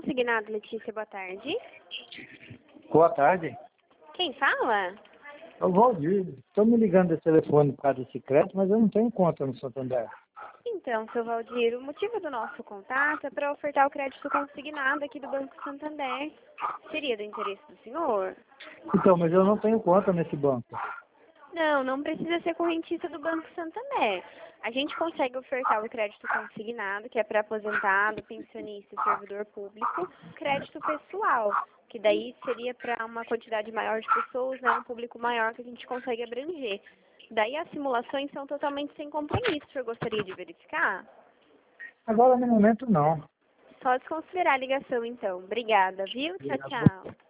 Consignado, Letícia, boa tarde. Boa tarde. Quem fala? É o Valdir. Estou me ligando desse telefone por causa desse crédito, mas eu não tenho conta no Santander. Então, seu Valdir, o motivo do nosso contato é para ofertar o crédito consignado aqui do Banco Santander. Seria do interesse do senhor? Então, mas eu não tenho conta nesse banco. Não, não precisa ser correntista do Banco Santander. A gente consegue ofertar o crédito consignado, que é para aposentado, pensionista e servidor público, crédito pessoal, que daí seria para uma quantidade maior de pessoas, né, um público maior que a gente consegue abranger. Daí as simulações são totalmente sem compromisso. O senhor gostaria de verificar? Agora, no momento, não. Só desconsiderar a ligação, então. Obrigada, viu? Tchau, Obrigado. tchau.